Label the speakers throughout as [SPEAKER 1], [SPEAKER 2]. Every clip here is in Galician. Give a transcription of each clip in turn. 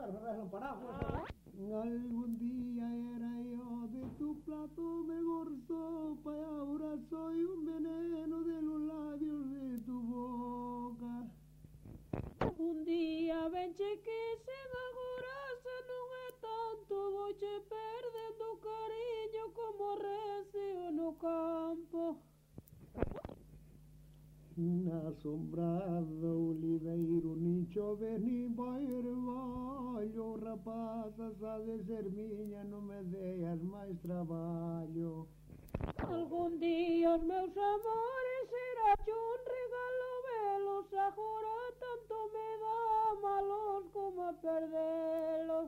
[SPEAKER 1] Algún día era yo de tu plato mejor sopa y ahora soy un veneno de los labios de tu boca.
[SPEAKER 2] Un día venche que se agora non é tanto, vouche perdendo cariño como recio no campo.
[SPEAKER 1] Na sombra do oliveiro nin chove nin vai ervallo, rapazas ha de ser miña, non me deas máis traballo.
[SPEAKER 2] Algún día os meus amores será un regalo velos, agora tanto me dá malos como a perdelos.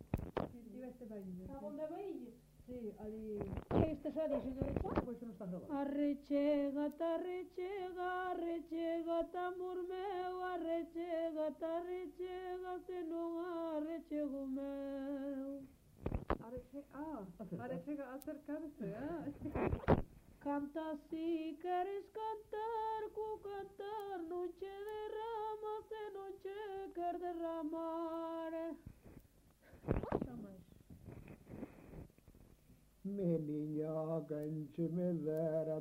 [SPEAKER 2] A onde veilles?
[SPEAKER 3] Sí, ali...
[SPEAKER 2] Este xa dixo de xa?
[SPEAKER 3] Pois non está grabado.
[SPEAKER 2] Arrechégate, arrechégate, amor meu, arrechégate, non arrechego meu.
[SPEAKER 3] Arechega acercarse,
[SPEAKER 2] Canta si queres cantar, co cantar non che derramas e non che quer derramar. Xa máis.
[SPEAKER 1] Meniña, quen che me dera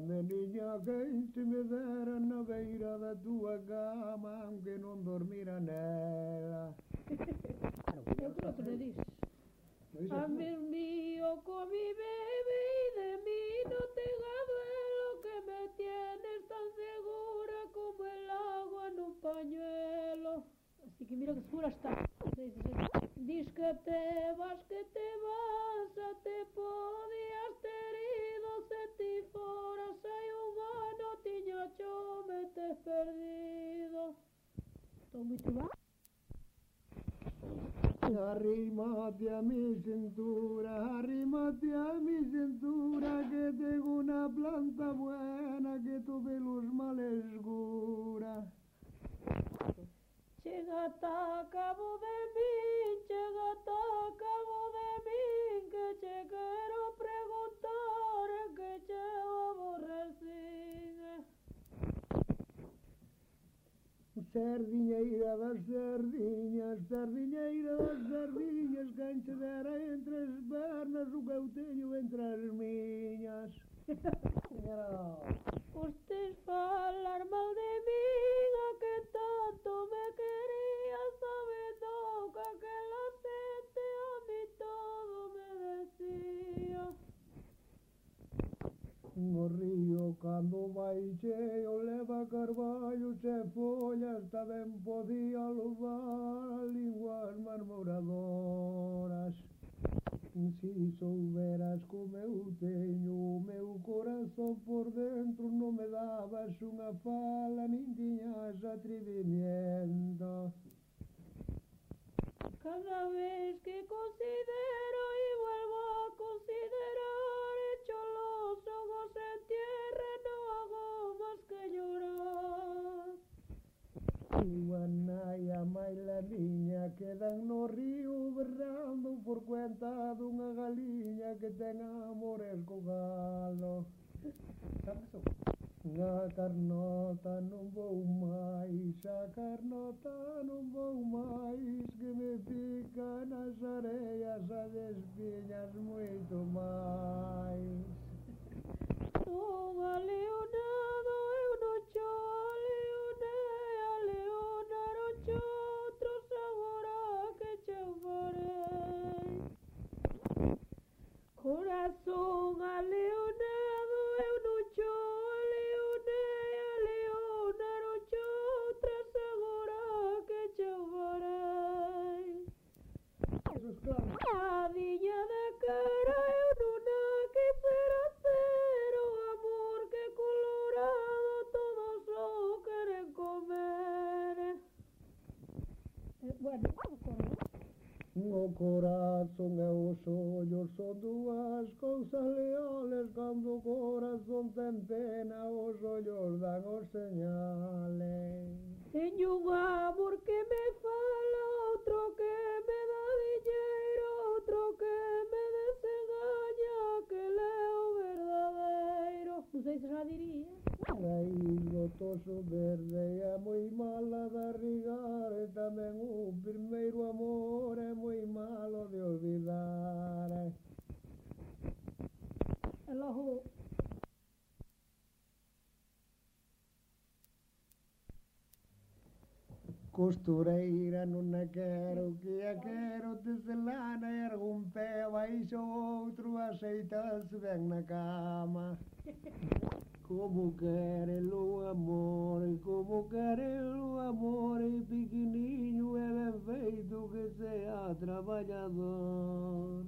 [SPEAKER 1] na beira da tua cama, aunque non dormira nela.
[SPEAKER 2] Eu creo que le dis. Amor mío, con mi bebé y de mí no tengas duelo, que me tienes tan segura como el agua en un pañuelo. Así que mira que segura está. Dis que te vas, a te podías ter ido, se ti foras hai un ano, tiña chome te perdido. Estou moito ben?
[SPEAKER 1] Arrímate a mi cintura, que tengo una planta buena que todo los males cura.
[SPEAKER 2] Chégate a cabo de min, que che quero preguntar que che aborrecín.
[SPEAKER 1] Sardiñeira das sardiñas, quen che dera entre as pernas o que eu teño entre as miñas.
[SPEAKER 2] Usted falar mal de min, a que tanto me quería, sabendo que aquela xente a mí todo me decía.
[SPEAKER 1] O río cando vai cheo leva carballos e follas, tamén podía levar linguas marmoradoras. Si souberas como eu teño o meu corazón por dentro, non me dabas unha fala nin tiñas atrevimiento.
[SPEAKER 2] Cada vez que considero y vuelvo a considerar, echo los ojos en tierra, no hago más que llorar.
[SPEAKER 1] Tua nai a maila niña quedan no río berrando por cuenta dunha galiña que ten amores co galo. A carnota non vou máis, que me pica nas areias, as espiñas moito máis.
[SPEAKER 2] Unha leonado eu non cho leonei, a leona non cho outros agora que che farei. Corazón a leonado eu non cho leonei, a leona non cho outras agora que che farei. A viña da cara eu non a quisera ser, o amor que colorado todos o queren comer. Bueno,
[SPEAKER 1] O corazón e os ollos son dúas cousas leales, cando o corazón ten pena os ollos dan os señales.
[SPEAKER 2] teño un amor que me fala, outro que me dá diñeiro, outro que me desengaña, que leo verdadeiro. Non sei se xa diría.
[SPEAKER 1] Aí o toso verde é moi mala de arrigar, e tamén o primeiro amor é moi Costureira, non quero que a quero teselana e algún pé baixo outro aceitarse ben na cama. Como quere o amor, como quere o amor, e pequeniño e ben feito que sea traballador.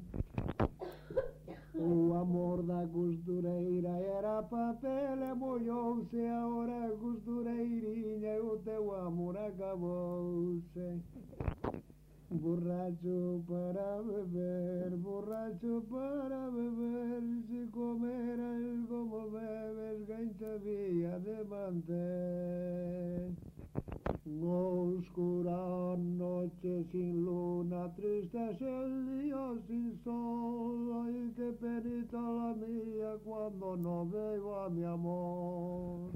[SPEAKER 1] O amor da costureira era papel e mollouse, agora costureirinha e o teu amor acabouse. Borracho para beber, si comeras como bebes, quen te había de manter. Oscura noche sin luna, triste es el día sin sol, ay qué penita la mía cuando no veo a mi amor.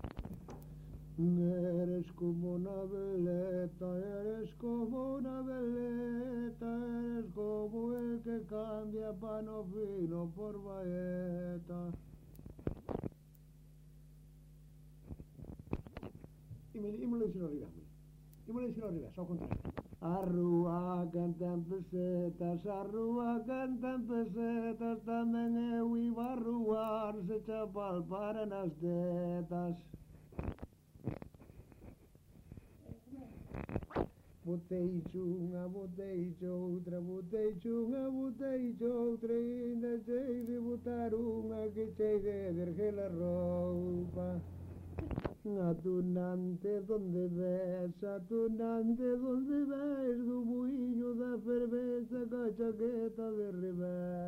[SPEAKER 1] Eres como una veleta, eres como una veleta, eres como el que cambia pano fino por baeta. Y me lo hicieron arriba, ao contrario. A rúa canta en pesetas, tamén eu iba a ruar se chapal para nas tetas. Boteiche unha, boteiche outra, e ainda chei de botar unha que chei de vergel a roupa. Atunante donde ves do muiño da ferveza, ca chaqueta de revés.